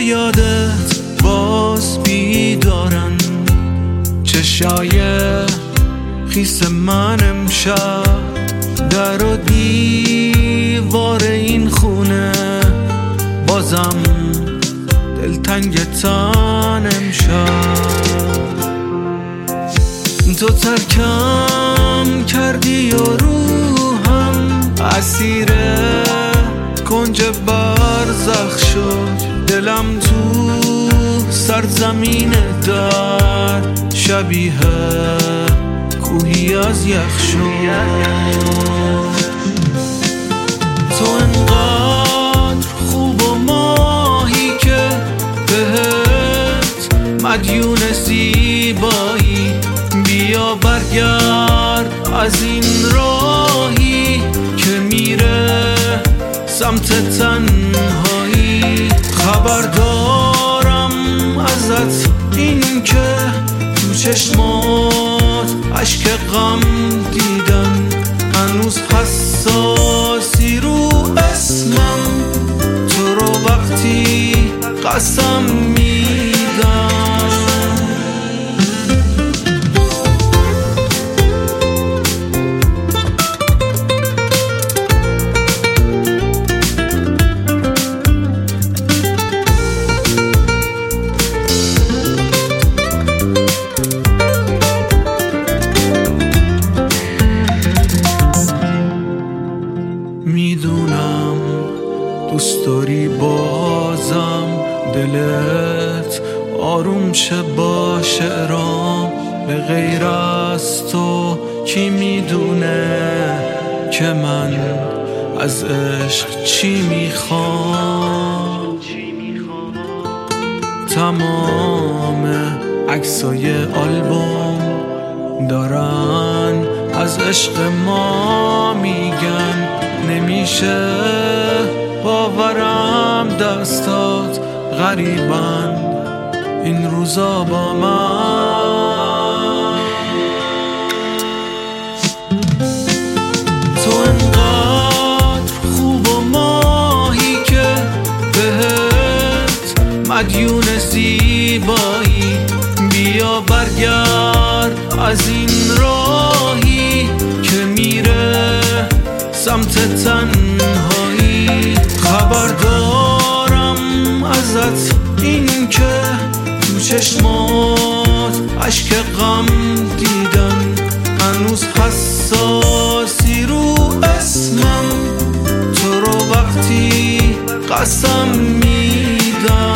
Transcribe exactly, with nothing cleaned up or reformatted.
یادت باز بیدارن، چشای خیس من امشب در و دیوار این خونه، بازم دلتنگتن امشب. تو ترکم کردی و روحم اسیر کنج برزخ شد، دلم تو سرزمین در شبیه کوهی از یخ شد. تو انقدر خوب و ماهی که بهت مدیون زیبایی، بیا برگرد از این راهی که میره سمت تنهایی. خبر دارم ازت این که تو چشمات اشک غم دیدن، هنوز حساسی رو اسمم، تو رو وقتی قسم میدم. میدونم دوست داری بازم دلت آروم شه با شعرام، به غیر از تو کی میدونه که من از عشق چی میخوام. تمام عکسای آلبوم دارن از عشق ما میگن، نمیشه باورم دستات غریبن این روزا با من. تو انقدر خوب و ماهی که بهت مدیون زیبایی، بیا برگرد از این راهی که میره سمت تنهایی. خبر دارم ازت این که تو چشمات اشک غم دیدن، هنوز حساسی رو اسمم، تو رو وقتی قسم میدم.